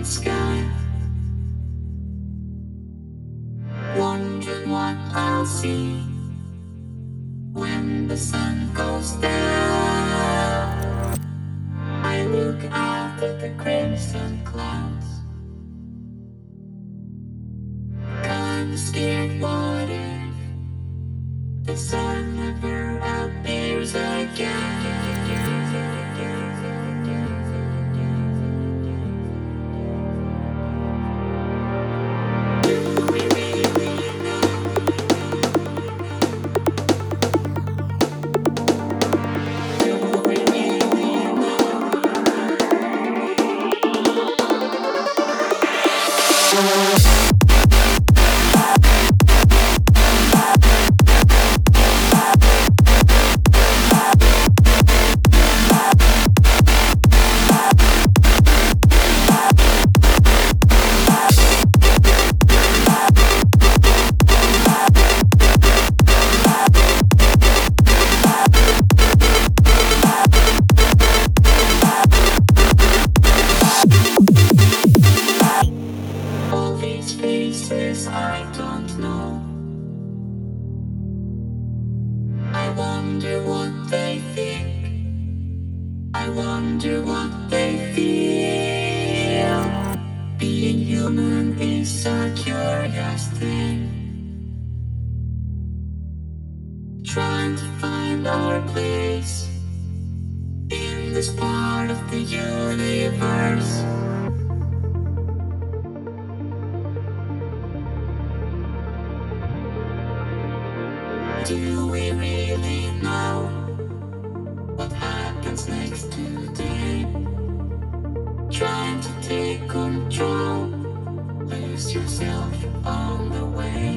sky, wondering what I'll see when the sun goes down. I look out at the crimson clouds, kinda scared. What if the sun never appears again? Faces I don't know. I wonder what they think. I wonder what they feel. Being human is a curious thing. Trying to find our place in this part of the universe. Do we really know what happens next today? Trying to take control, lose yourself on the way.